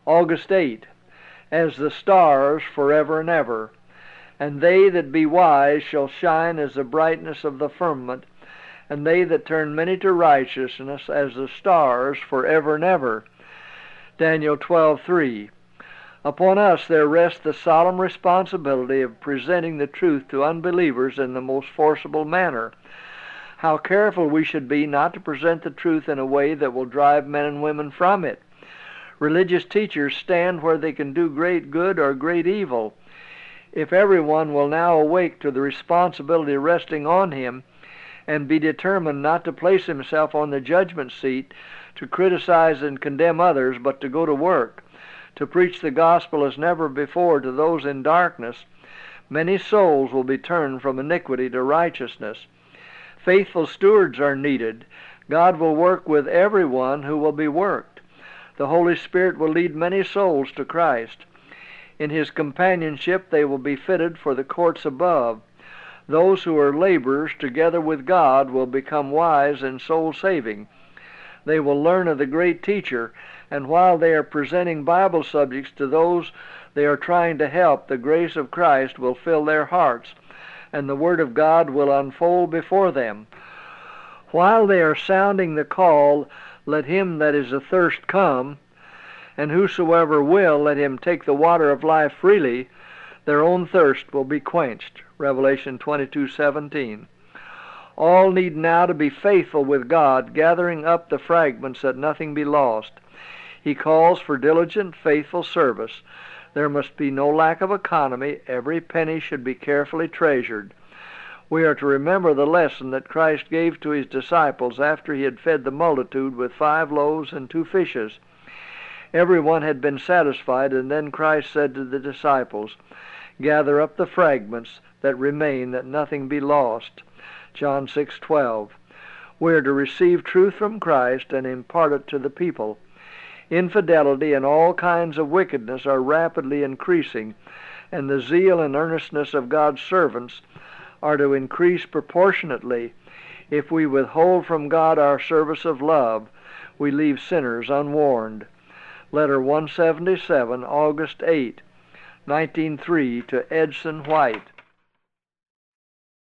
August 8. As the stars forever and ever. And they that be wise shall shine as the brightness of the firmament, and they that turn many to righteousness as the stars forever and ever. Daniel 12:3. Upon us there rests the solemn responsibility of presenting the truth to unbelievers in the most forcible manner. How careful we should be not to present the truth in a way that will drive men and women from it. Religious teachers stand where they can do great good or great evil. If everyone will now awake to the responsibility resting on him and be determined not to place himself on the judgment seat to criticize and condemn others, but to go to work, to preach the gospel as never before to those in darkness, many souls will be turned from iniquity to righteousness. Faithful stewards are needed. God will work with everyone who will be worked. The Holy Spirit will lead many souls to Christ. In His companionship they will be fitted for the courts above. Those who are laborers together with God will become wise in soul-saving. They will learn of the great teacher, and while they are presenting Bible subjects to those they are trying to help, the grace of Christ will fill their hearts, and the Word of God will unfold before them. While they are sounding the call, let him that is athirst come, and whosoever will, let him take the water of life freely, their own thirst will be quenched. Revelation 22:17. All need now to be faithful with God, gathering up the fragments that nothing be lost. He calls for diligent, faithful service. There must be no lack of economy. Every penny should be carefully treasured. We are to remember the lesson that Christ gave to His disciples after He had fed the multitude with 5 loaves and 2 fishes. Everyone had been satisfied, and then Christ said to the disciples, "Gather up the fragments that remain, that nothing be lost." John 6:12. We are to receive truth from Christ and impart it to the people. Infidelity and all kinds of wickedness are rapidly increasing, and the zeal and earnestness of God's servants are to increase proportionately. If we withhold from God our service of love, we leave sinners unwarned. Letter 177, August 8, 1903, to Edson White.